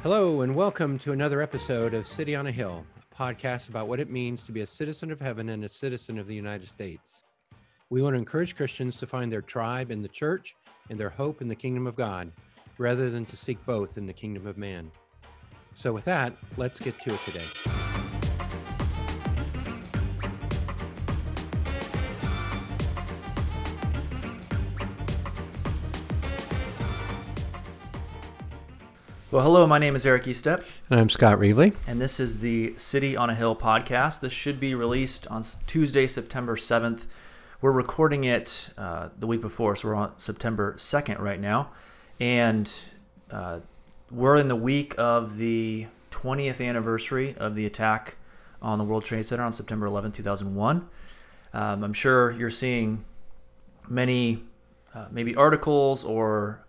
Hello, and welcome to another episode of City on a Hill, a podcast about what it means to be a citizen of heaven and a citizen of the United States. We want to encourage Christians to find their tribe in the church and their hope in the kingdom of God, rather than to seek both in the kingdom of man. So with that, let's get to it today. Well, hello, my name is Eric Estep, And I'm Scott Reevely. and this is the City on a Hill podcast. This should be released on Tuesday, September 7th. We're recording it the week before, so we're on September 2nd right now. And we're in the week of the 20th anniversary of the attack on the World Trade Center on September 11th, 2001. I'm sure you're seeing many maybe articles or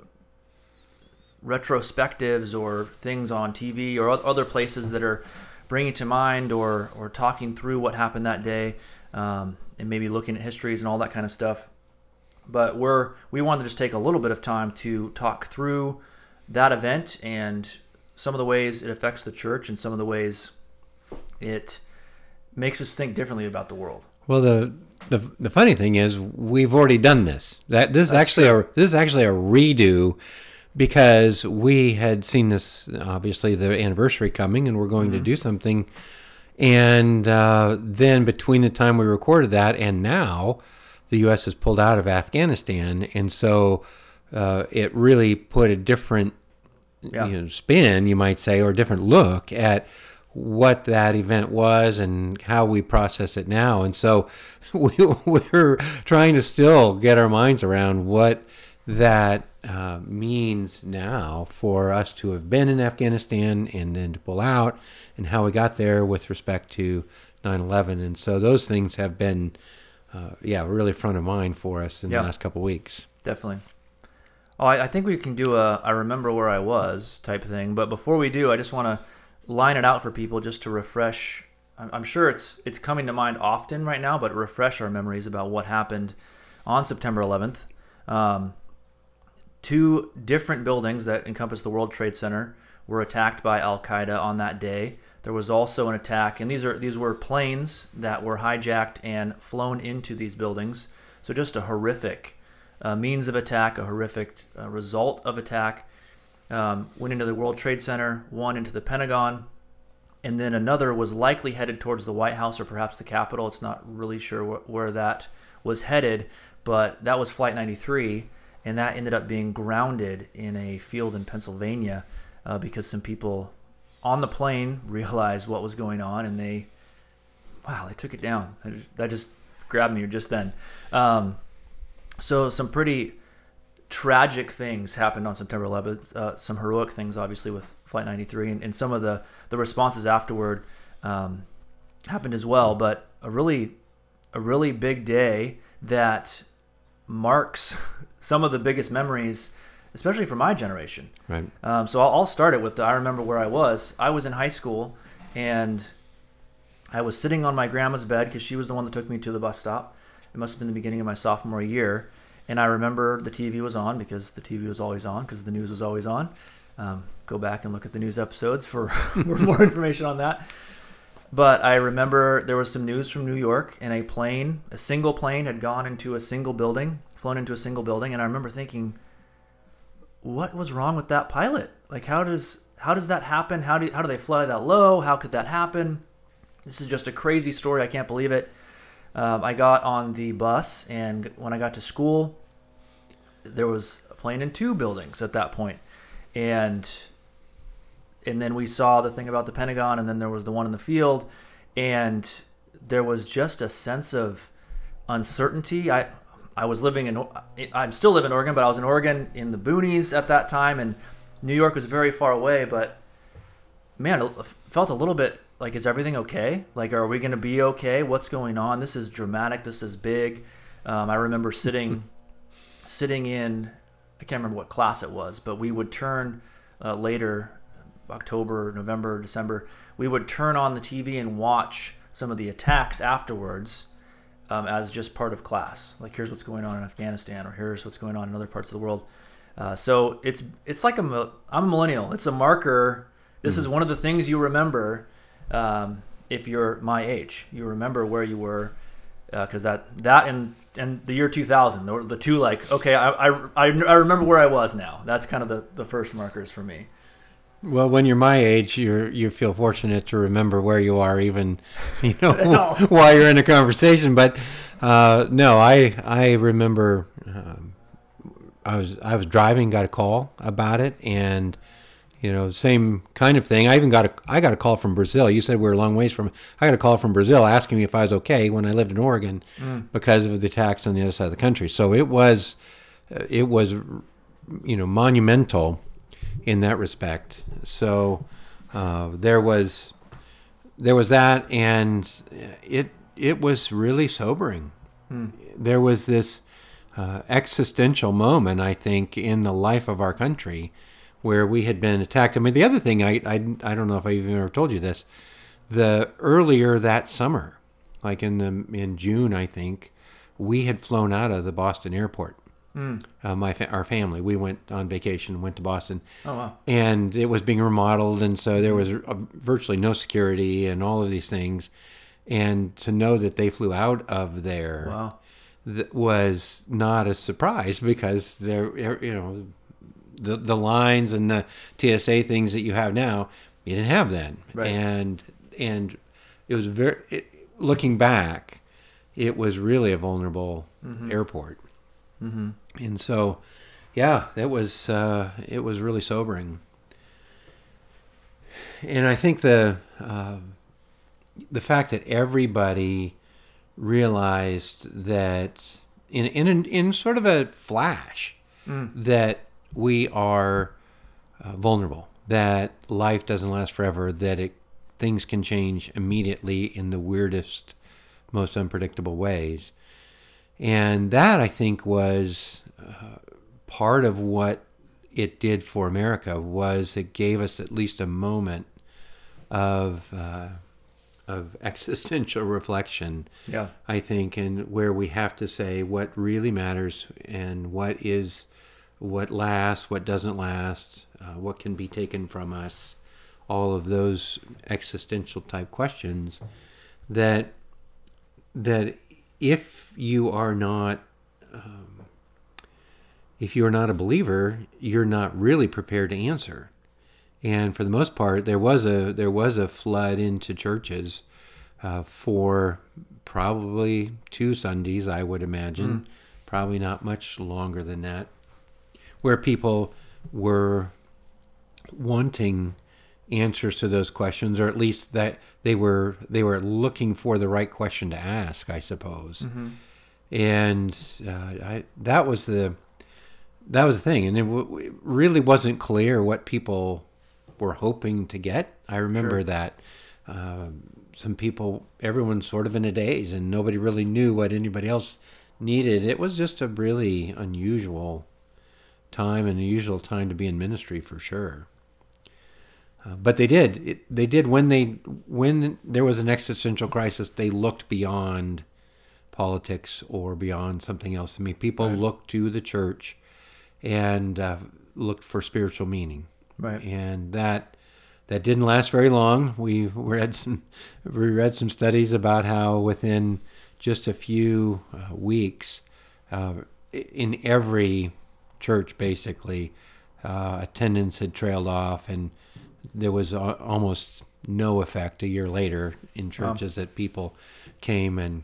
retrospectives or things on TV or other places that are bringing to mind or talking through what happened that day, and maybe looking at histories and all that kind of stuff. But we wanted to just take a little bit of time to talk through that event and some of the ways it affects the church and some of the ways it makes us think differently about the world. Well, the funny thing is we've already done this. This is actually a redo, because we had seen this, obviously, the anniversary coming, and we're going to do something. And then between the time we recorded that and now, the U.S. has pulled out of Afghanistan. And so it really put a different spin, you might say, or a different look at what that event was and how we process it now. And so we're trying to still get our minds around what that means now for us to have been in Afghanistan and then to pull out, and how we got there with respect to 9/11. And so those things have been really front of mind for us in the last couple of weeks. Definitely. Oh, I think we can do a I remember where I was type thing. But before we do, I just want to line it out for people just to refresh. I'm sure it's coming to mind often right now, but refresh our memories about what happened on September 11th. Two different buildings that encompass the World Trade Center were attacked by Al-Qaeda on that day. There was also an attack, and these were planes that were hijacked and flown into these buildings. So just a horrific means of attack, a horrific result of attack. Went into the World Trade Center, one into the Pentagon, and then another was likely headed towards the White House or perhaps the Capitol. It's not really sure where that was headed, but that was Flight 93. And that ended up being grounded in a field in Pennsylvania because some people on the plane realized what was going on, and they took it down. That just grabbed me just then. So some pretty tragic things happened on September 11th. Some heroic things, obviously, with Flight 93, and some of the responses afterward happened as well. But a really big day that marks some of the biggest memories, especially for my generation. Right. So I'll start it with I remember where I was. I was in high school, and I was sitting on my grandma's bed because she was the one that took me to the bus stop. It must have been the beginning of my sophomore year. And I remember the TV was on because the TV was always on because the news was always on. Go back and look at the news episodes for more information on that. But I remember there was some news from New York, and a single plane had gone into a single building, flown into a single building, and I remember thinking, what was wrong with that pilot? Like, how does that happen? How do they fly that low? How could that happen? This is just a crazy story. I can't believe it. I got on the bus, and when I got to school, there was a plane in two buildings at that point. And then we saw the thing about the Pentagon, and then there was the one in the field, and there was just a sense of uncertainty. I'm still living in Oregon, but I was in Oregon in the boonies at that time, and New York was very far away, but man, it felt a little bit like, is everything okay? Like, are we going to be okay? What's going on? This is dramatic. This is big. I remember sitting in, I can't remember what class it was, but we would turn later, October, November, December, we would turn on the TV and watch some of the attacks afterwards as just part of class. Like, here's what's going on in Afghanistan, or here's what's going on in other parts of the world. So it's like I'm a millennial. It's a marker. This is one of the things you remember if you're my age. You remember where you were, because that and the year 2000, the two, like, okay, I remember where I was now. That's kind of the first markers for me. Well, when you're my age, you feel fortunate to remember where you are, even while you're in a conversation. But no, I remember I was driving, got a call about it, and same kind of thing. I got a call from Brazil. You said we were a long ways from. I got a call from Brazil asking me if I was okay when I lived in Oregon because of the attacks on the other side of the country. So it was monumental in that respect. So there was that, and it was really sobering. There was this existential moment, I think, in the life of our country where we had been attacked. I mean, the other thing, I don't know if I even ever told you this, the earlier that summer, like in June, I think, we had flown out of the Boston airport. Our family, we went on vacation, went to Boston. Oh, wow. And it was being remodeled, and so there was virtually no security and all of these things. And to know that they flew out of there was not a surprise, because the lines and the TSA things that you have now, you didn't have then. Right. And it was looking back, it was really a vulnerable airport. Mm-hmm. And so, yeah, it was really sobering. And I think the fact that everybody realized that in sort of a flash that we are vulnerable, that life doesn't last forever, that things can change immediately in the weirdest, most unpredictable ways. And that, I think, was part of what it did for America, was it gave us at least a moment of existential reflection, I think, and where we have to say what really matters and what lasts, what doesn't last, what can be taken from us, all of those existential type questions that if you are not a believer, you're not really prepared to answer. And for the most part, there was a flood into churches for probably 2 Sundays, I would imagine, probably not much longer than that, where people were wanting answers to those questions, or at least that they were looking for the right question to ask, I suppose. And that was the thing, and it really wasn't clear what people were hoping to get. I remember that some people, everyone's sort of in a daze, and nobody really knew what anybody else needed. It was just a really unusual time, and unusual time to be in ministry for sure. But they did when there was an existential crisis, they looked beyond politics or beyond something else. I mean, people looked to the church and looked for spiritual meaning. Right. And that didn't last very long. We read some studies about how within just a few weeks, in every church, basically, attendance had trailed off, and there was almost no effect a year later in churches that people came and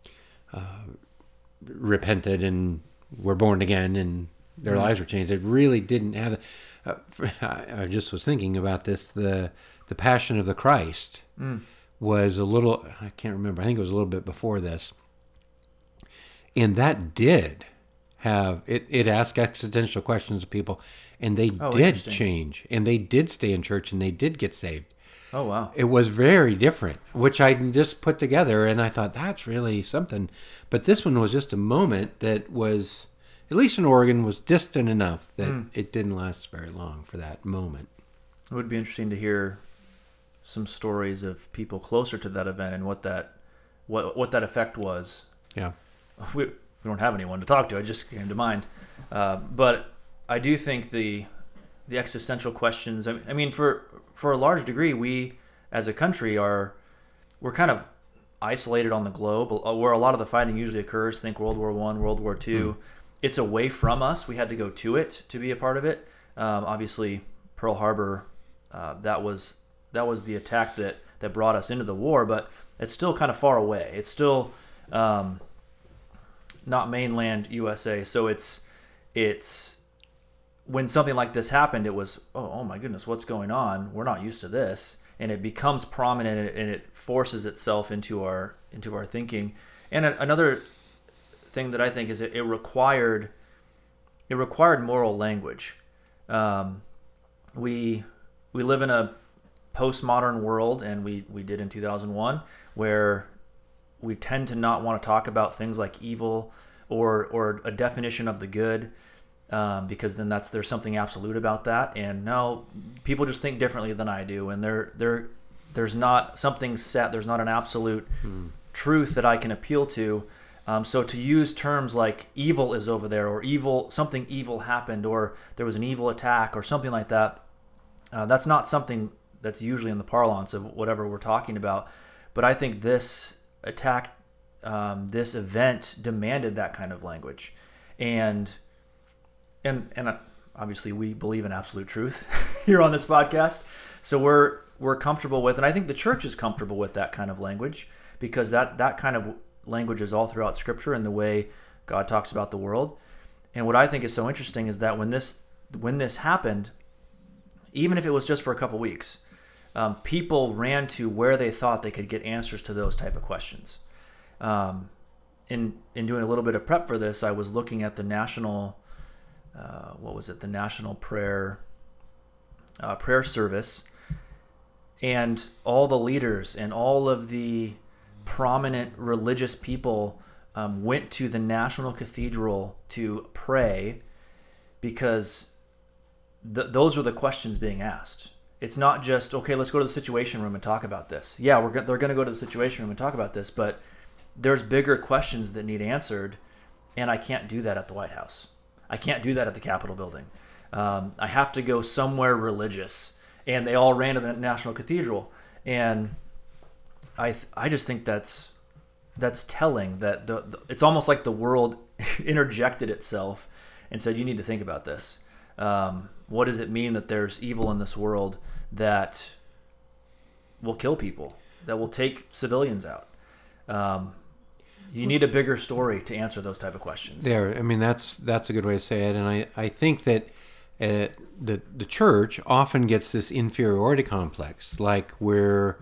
repented and were born again, and their lives were changed. It really didn't have. I just was thinking about this. The Passion of the Christ was a little. I can't remember. I think it was a little bit before this, and that did have it. It asked existential questions of people. And they did change, and they did stay in church, and they did get saved. Oh, wow. It was very different, which I just put together, and I thought, that's really something. But this one was just a moment that was, at least in Oregon, was distant enough that it didn't last very long for that moment. It would be interesting to hear some stories of people closer to that event and what that effect was. Yeah. We don't have anyone to talk to. It just came to mind. But I do think the existential questions. I mean, for a large degree, we as a country we're kind of isolated on the globe, where a lot of the fighting usually occurs. Think World War I, World War II. It's away from us. We had to go to it to be a part of it. Obviously, Pearl Harbor, that was the attack that brought us into the war, but it's still kind of far away. It's still not mainland USA. So it's when something like this happened, it was, oh my goodness, what's going on? We're not used to this. And it becomes prominent, and it forces itself into our thinking. And another thing that I think is it required moral language. We live in a postmodern world, and we did in 2001, where we tend to not want to talk about things like evil or a definition of the good, because then there's something absolute about that. And no, people just think differently than I do, and there's not something set. There's not an absolute truth that I can appeal to. So to use terms like evil is over there, or something evil happened, or there was an evil attack, or something like that, that's not something that's usually in the parlance of whatever we're talking about. But I think this attack, this event demanded that kind of language. And obviously we believe in absolute truth here on this podcast. So we're comfortable with, and I think the church is comfortable with that kind of language, because that kind of language is all throughout Scripture and the way God talks about the world. And what I think is so interesting is that when this happened, even if it was just for a couple weeks, people ran to where they thought they could get answers to those type of questions. In doing a little bit of prep for this, I was looking at the national, the national prayer service, and all the leaders and all of the prominent religious people went to the National Cathedral to pray, because those are the questions being asked. It's not just, okay, let's go to the Situation Room and talk about this. Yeah, they're going to go to the Situation Room and talk about this, but there's bigger questions that need answered, and I can't do that at the White House. I can't do that at the Capitol building. I have to go somewhere religious, and they all ran to the National Cathedral. And I just think that's telling, that it's almost like the world interjected itself and said, you need to think about this. What does it mean that there's evil in this world that will kill people, that will take civilians out? You need a bigger story to answer those type of questions. There, I mean, that's a good way to say it. And I think that the church often gets this inferiority complex, like we're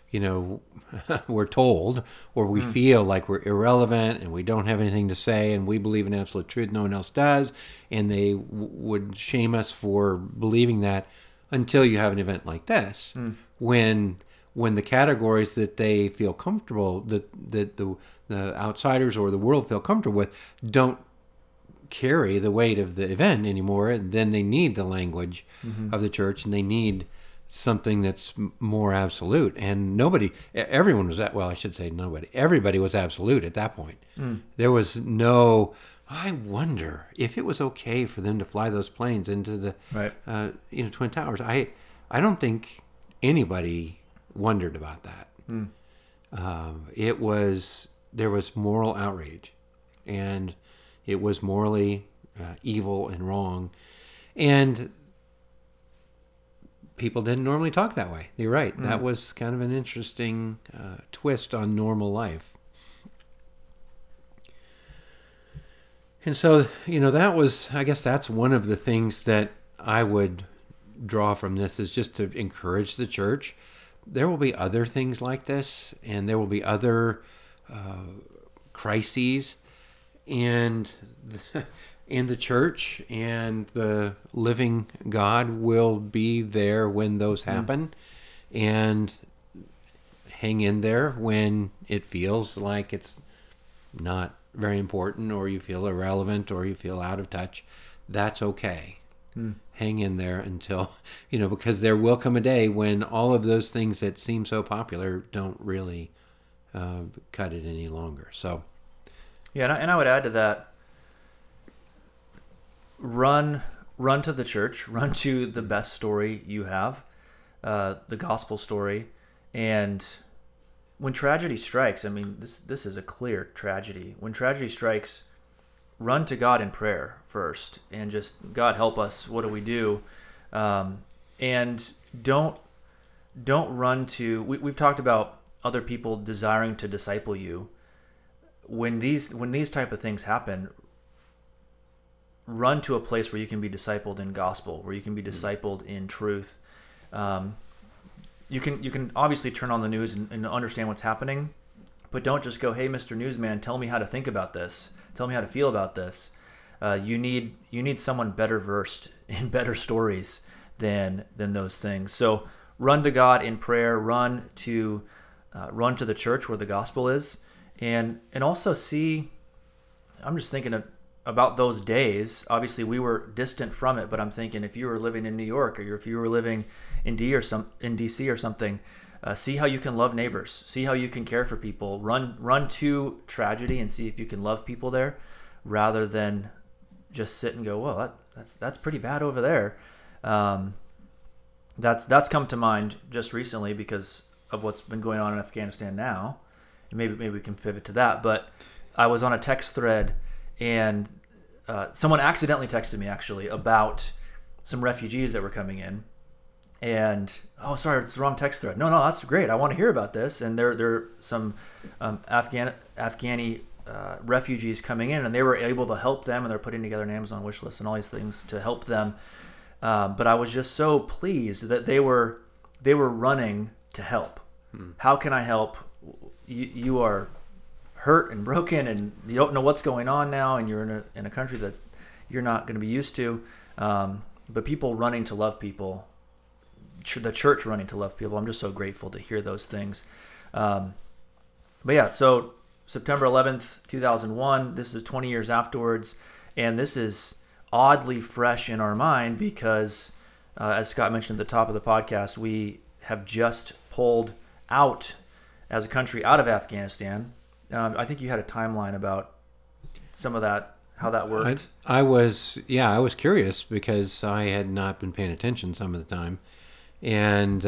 told, or we feel like we're irrelevant and we don't have anything to say, and we believe in absolute truth, no one else does, and they would shame us for believing that, until you have an event like this, when the categories that they feel comfortable, that the outsiders or the world feel comfortable with, don't carry the weight of the event anymore, then they need the language of the church, and they need something that's more absolute. And everybody was absolute at that point. There was no, I wonder if it was okay for them to fly those planes into the Twin Towers. I don't think anybody wondered about that. There was moral outrage, and it was morally evil and wrong, and people didn't normally talk that way. You're right. That was kind of an interesting twist on normal life. And so, I guess that's one of the things that I would draw from this, is just to encourage the church. There will be other things like this, and there will be other crises, and the church and the living God will be there when those happen, and hang in there when it feels like it's not very important, or you feel irrelevant, or you feel out of touch. That's okay. Hang in there until, because there will come a day when all of those things that seem so popular don't really cut it any longer. So, yeah, and I would add to that, run run to the church, run to the best story you have, the gospel story. And when tragedy strikes, I mean, this is a clear tragedy. When tragedy strikes, run to God in prayer first, and just, God, help us. What do we do? And don't run to. We've talked about other people desiring to disciple you. When these type of things happen, run to a place where you can be discipled in gospel, where you can be discipled in truth. You can obviously turn on the news and understand what's happening, but don't just go, "Hey, Mr. Newsman, tell me how to think about this. Tell me how to feel about this." You need someone better versed in better stories than those things. So run to God in prayer. Run to the church where the gospel is, and also see. I'm just thinking about those days. Obviously, we were distant from it, but I'm thinking if you were living in New York, or if you were living in DC or something, see how you can love neighbors. See how you can care for people. Run to tragedy and see if you can love people there, rather than just sit and go, "Well, that's pretty bad over there." That's come to mind just recently because of what's been going on in Afghanistan now. And maybe we can pivot to that. But I was on a text thread, and someone accidentally texted me actually about some refugees that were coming in. And sorry, it's the wrong text thread. No, that's great. I want to hear about this. And there are some Afghani refugees coming in, and they were able to help them, and they're putting together an Amazon wish list and all these things to help them. But I was just so pleased that they were running to help. How can I help? You are hurt and broken, and you don't know what's going on now, and you're in a country that you're not going to be used to. But people running to love people, the church running to love people. I'm just so grateful to hear those things. But yeah, so September 11th, 2001, this is 20 years afterwards, and this is oddly fresh in our mind because, as Scott mentioned at the top of the podcast, we have just pulled out as a country out of Afghanistan. I think you had a timeline about some of that, how that worked. I was curious because I had not been paying attention some of the time. And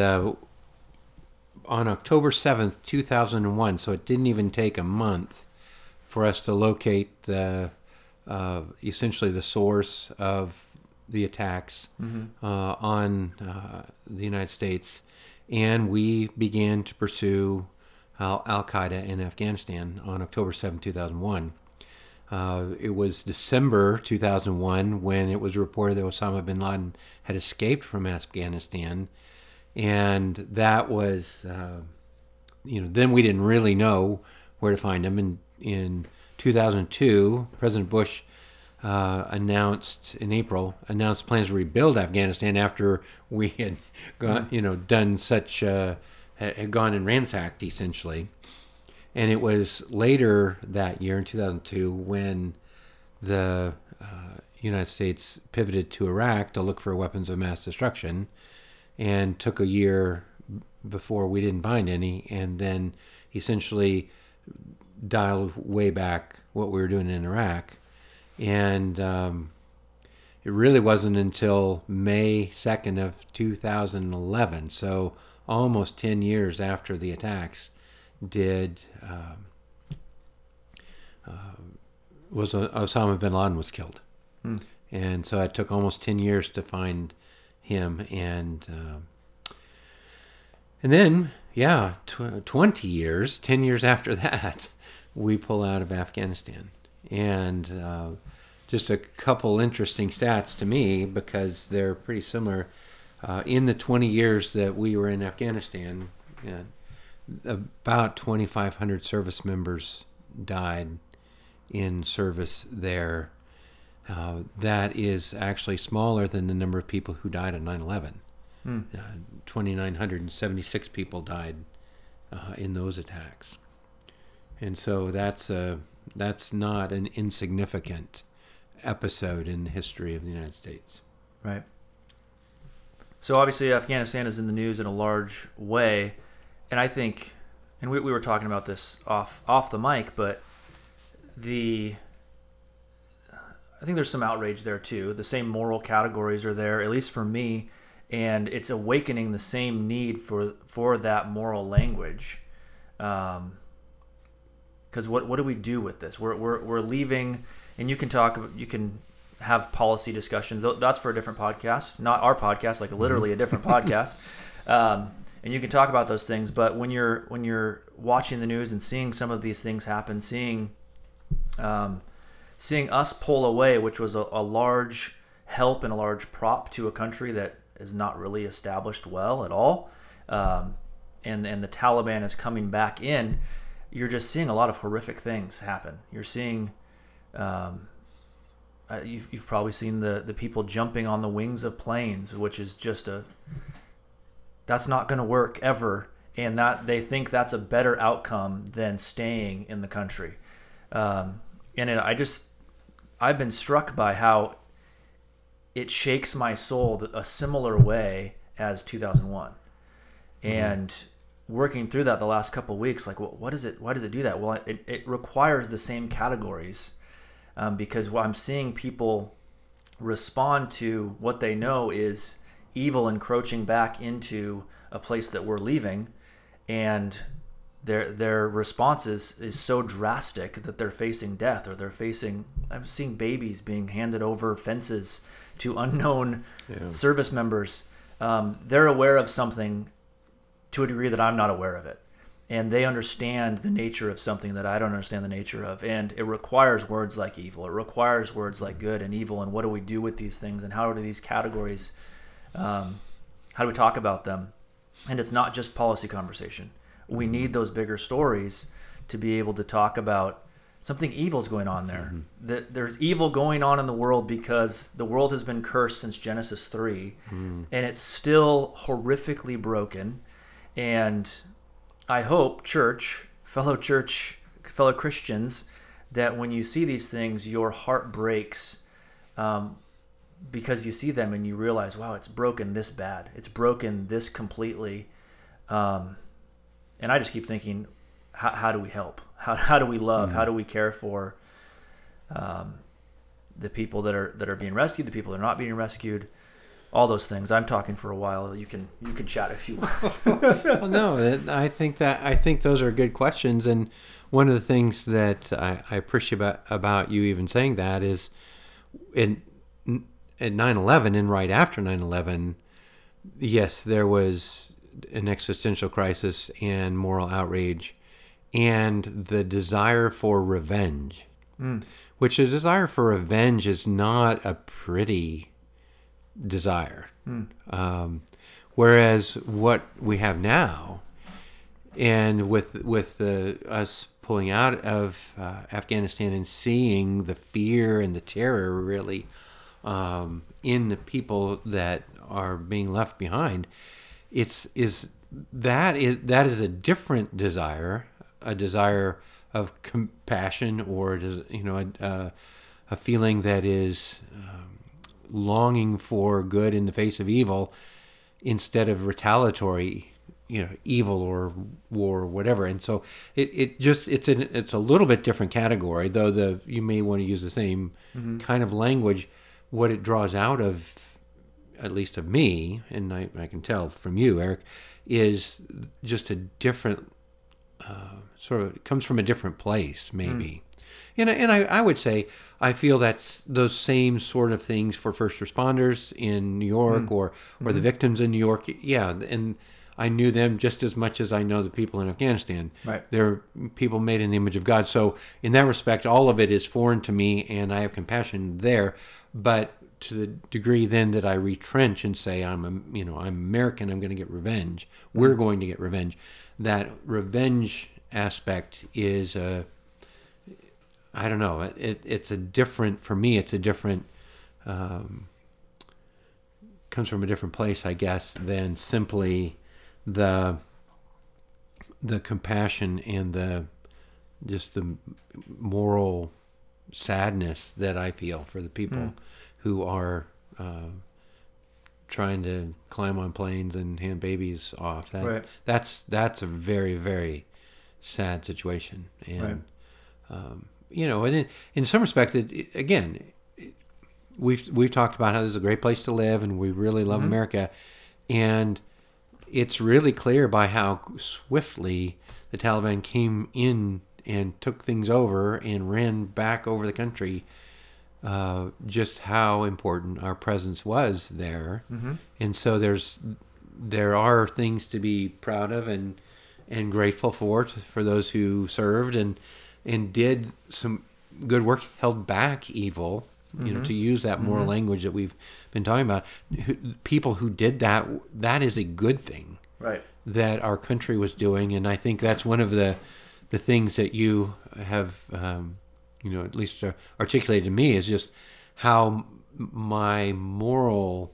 on October 7th, 2001, so it didn't even take a month for us to locate essentially the source of the attacks on the United States. And we began to pursue Al-Qaeda in Afghanistan on October 7, 2001. It was December 2001 when it was reported that Osama bin Laden had escaped from Afghanistan. And that was, then we didn't really know where to find him. In 2002, President Bush announced plans to rebuild Afghanistan after we had done such, had gone and ransacked essentially. And it was later that year in 2002 when the United States pivoted to Iraq to look for weapons of mass destruction, and took a year before we didn't find any, and then essentially dialed way back what we were doing in Iraq. And it really wasn't until May 2nd of 2011, so almost 10 years after the attacks, Osama bin Laden was killed. And so it took almost 10 years to find him, and then 20 years, 10 years after that, we pull out of Afghanistan. And just a couple interesting stats to me because they're pretty similar. In the 20 years that we were in Afghanistan, about 2,500 service members died in service there. That is actually smaller than the number of people who died on 9/11. 2,976 people died in those attacks. And so that's not an insignificant episode in the history of the United States. Right. So obviously Afghanistan is in the news in a large way. And I think, and we were talking about this off the mic, but I think there's some outrage there too. The same moral categories are there, at least for me, and it's awakening the same need for that moral language. Because what do we do with this? We're leaving, and you can have policy discussions. That's for a different podcast, not our podcast, like literally a different podcast. And you can talk about those things. But when you're watching the news and seeing some of these things happen, seeing us pull away, which was a large help and a large prop to a country that is not really established well at all, and the Taliban is coming back in, you're just seeing a lot of horrific things happen. You're seeing, you've probably seen the people jumping on the wings of planes, which is just that's not going to work ever, and that they think that's a better outcome than staying in the country. I've been struck by how it shakes my soul a similar way as 2001. And working through that the last couple of weeks, like, what is it? Why does it do that? Well, it requires the same categories, because I'm seeing people respond to what they know is evil encroaching back into a place that we're leaving, and their response is so drastic that they're facing death, or I'm seeing babies being handed over fences to unknown service members. They're aware of something to a degree that I'm not aware of it, and they understand the nature of something that I don't understand the nature of, and it requires words like evil. It requires words like good and evil, and what do we do with these things, and how do these categories, how do we talk about them? And it's not just policy conversation. We need those bigger stories to be able to talk about something evil is going on there. There's evil going on in the world because the world has been cursed since Genesis 3, and it's still horrifically broken. And I hope, fellow Christians, that when you see these things, your heart breaks, because you see them and you realize, wow, it's broken this bad. It's broken this completely. And I just keep thinking, how do we help? How do we love? How do we care for the people that are being rescued, the people that are not being rescued? All those things. I'm talking for a while. You can chat if you want. Well, no, I think those are good questions, and one of the things that I appreciate about you even saying that is at 9/11 and right after 9/11, yes, there was an existential crisis and moral outrage and the desire for revenge, which a desire for revenge is not a pretty desire. Whereas what we have now, and with us pulling out of Afghanistan and seeing the fear and the terror really in the people that are being left behind, that is a different desire, a desire of compassion, or a feeling that is longing for good in the face of evil, instead of retaliatory, evil or war or whatever. And so it's a little bit different category, though you may want to use the same kind of language. What it draws out of, at least of me, and I can tell from you, Eric, is just a different it comes from a different place, maybe. And I would say I feel that's those same sort of things for first responders in New York or the victims in New York. Yeah, and I knew them just as much as I know the people in Afghanistan. Right. They're people made in the image of God. So in that respect, all of it is foreign to me, and I have compassion there. But to the degree then that I retrench and say I'm American, I'm going to get revenge. We're going to get revenge. That revenge aspect is I don't know. It's a different, for me, it's a different, comes from a different place, I guess, than simply the compassion and the moral sadness that I feel for the people who are trying to climb on planes and hand babies off. That's a very, very sad situation. And, and in some respects, again, we've talked about how this is a great place to live, and we really love America, and it's really clear by how swiftly the Taliban came in and took things over and ran back over the country, just how important our presence was there. And so there are things to be proud of and grateful for those who served and did some good work, held back evil, to use that moral language that we've been talking about. People who did that is a good thing. Right. That our country was doing, and I think that's one of the things that you have, at least articulated to me, is just how my moral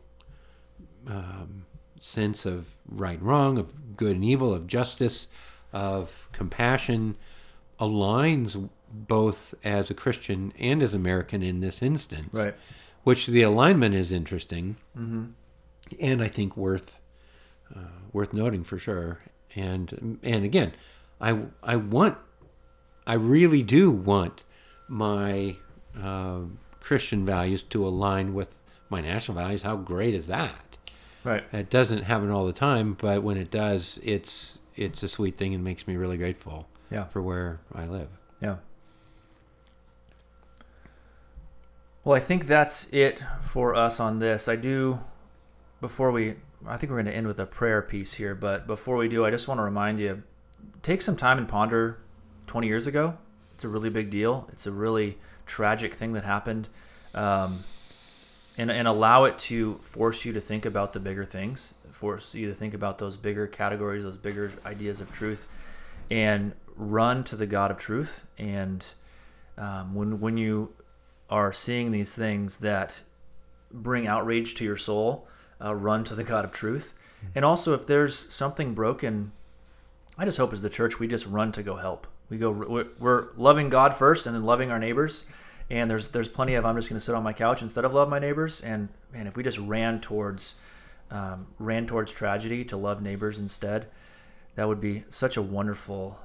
sense of right and wrong, of good and evil, of justice, of compassion aligns both as a Christian and as American in this instance. Right. Which the alignment is interesting, and I think worth noting for sure. And again, I really do want my Christian values to align with my national values. How great is that? Right. It doesn't happen all the time, but when it does, it's a sweet thing and makes me really grateful. Yeah. For where I live. Yeah. Well, I think that's it for us on this. I think we're going to end with a prayer piece here, but before we do, I just want to remind you, take some time and ponder 20 years ago. It's a really big deal. It's a really tragic thing that happened. And allow it to force you to think about the bigger things, force you to think about those bigger categories, those bigger ideas of truth, and run to the God of truth. And when you are seeing these things that bring outrage to your soul, run to the God of truth. And also, if there's something broken, I just hope as the church we just run to go help. We're loving God first, and then loving our neighbors. And there's plenty of I'm just going to sit on my couch instead of love my neighbors. And man, if we just ran towards tragedy to love neighbors instead, that would be such a wonderful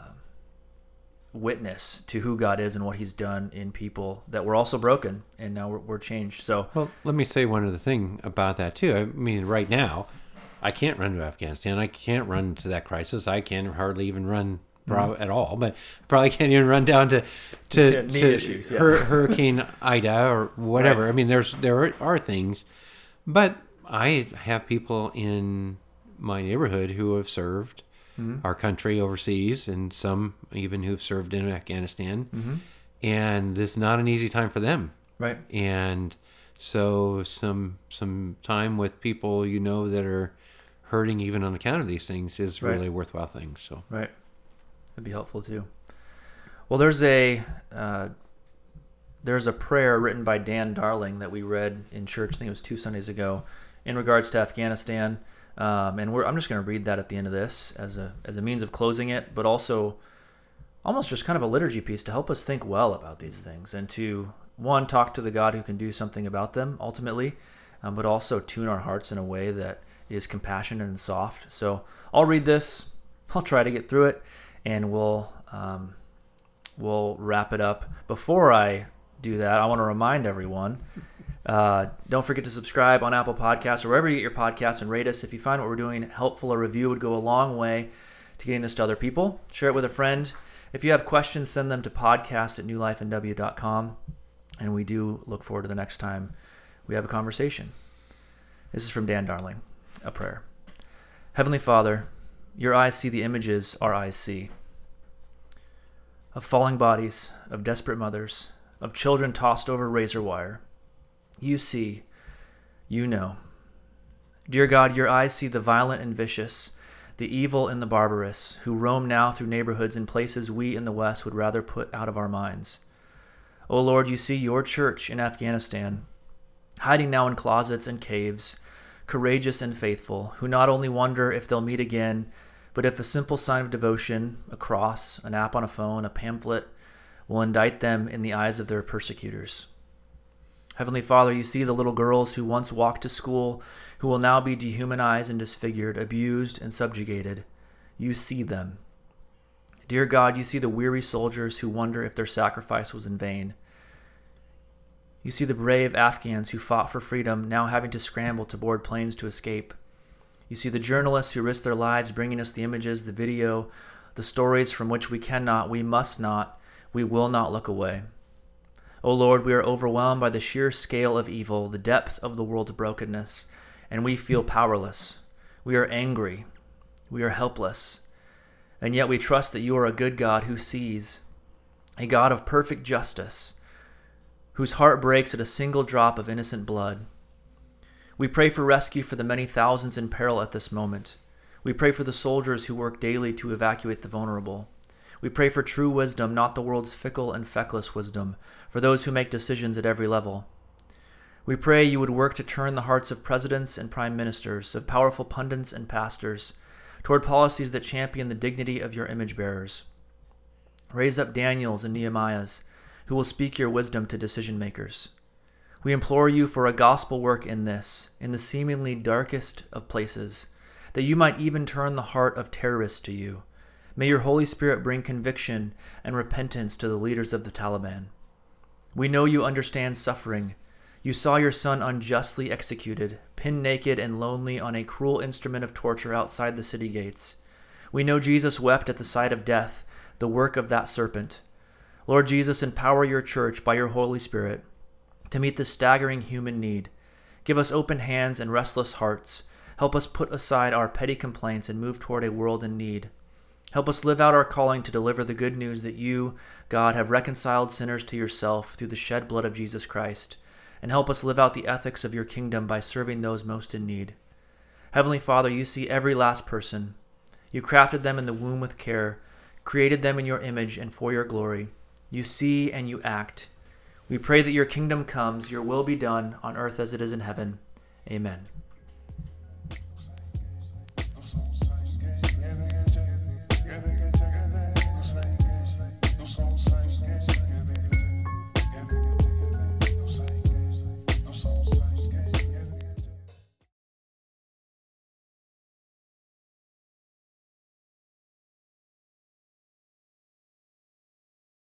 witness to who God is and what He's done in people that were also broken, and now we're changed. So, well, let me say one other thing about that too. I mean, right now, I can't run to Afghanistan. I can't run to that crisis. I can't hardly even run at all. But probably can't even run down to issues, Hurricane Ida or whatever. Right. I mean, there are things, but I have people in my neighborhood who have served our country overseas, and some even who've served in Afghanistan. And this is not an easy time for them. Right. And so some time with people that are hurting even on account of these things is really a worthwhile thing. So right, that'd be helpful too. Well, there's a prayer written by Dan Darling that we read in church. I think it was 2 Sundays ago, in regards to Afghanistan. And I'm just going to read that at the end of this as a means of closing it, but also almost just kind of a liturgy piece to help us think well about these things, and to, one, talk to the God who can do something about them ultimately, but also tune our hearts in a way that is compassionate and soft. So I'll read this. I'll try to get through it, and we'll wrap it up. Before I do that, I want to remind everyone, don't forget to subscribe on Apple Podcasts or wherever you get your podcasts, and rate us. If you find what we're doing helpful, a review would go a long way to getting this to other people. Share it with a friend. If you have questions, send them to podcast@newlifenw.com, and we do look forward to the next time we have a conversation. This is from Dan Darling, a prayer. Heavenly Father, your eyes see the images our eyes see, of falling bodies, of desperate mothers, of children tossed over razor wire. You see, you know. Dear God, your eyes see the violent and vicious, the evil and the barbarous, who roam now through neighborhoods in places we in the West would rather put out of our minds. O Lord, you see your church in Afghanistan, hiding now in closets and caves, courageous and faithful, who not only wonder if they'll meet again, but if a simple sign of devotion, a cross, an app on a phone, a pamphlet, will indict them in the eyes of their persecutors. Heavenly Father, you see the little girls who once walked to school, who will now be dehumanized and disfigured, abused and subjugated. You see them. Dear God, you see the weary soldiers who wonder if their sacrifice was in vain. You see the brave Afghans who fought for freedom now having to scramble to board planes to escape. You see the journalists who risked their lives bringing us the images, the video, the stories from which we cannot, we must not, we will not look away. O Lord, we are overwhelmed by the sheer scale of evil, the depth of the world's brokenness, and we feel powerless. We are angry. We are helpless. And yet we trust that you are a good God who sees, a God of perfect justice, whose heart breaks at a single drop of innocent blood. We pray for rescue for the many thousands in peril at this moment. We pray for the soldiers who work daily to evacuate the vulnerable. We pray for true wisdom, not the world's fickle and feckless wisdom, for those who make decisions at every level. We pray you would work to turn the hearts of presidents and prime ministers, of powerful pundits and pastors, toward policies that champion the dignity of your image bearers. Raise up Daniels and Nehemiahs, who will speak your wisdom to decision makers. We implore you for a gospel work in this, in the seemingly darkest of places, that you might even turn the heart of terrorists to you. May your Holy Spirit bring conviction and repentance to the leaders of the Taliban. We know you understand suffering. You saw your son unjustly executed, pinned naked and lonely on a cruel instrument of torture outside the city gates. We know Jesus wept at the sight of death, the work of that serpent. Lord Jesus, empower your church by your Holy Spirit to meet this staggering human need. Give us open hands and restless hearts. Help us put aside our petty complaints and move toward a world in need. Help us live out our calling to deliver the good news that you, God, have reconciled sinners to yourself through the shed blood of Jesus Christ, and help us live out the ethics of your kingdom by serving those most in need. Heavenly Father, you see every last person. You crafted them in the womb with care, created them in your image and for your glory. You see and you act. We pray that your kingdom comes, your will be done on earth as it is in heaven. Amen.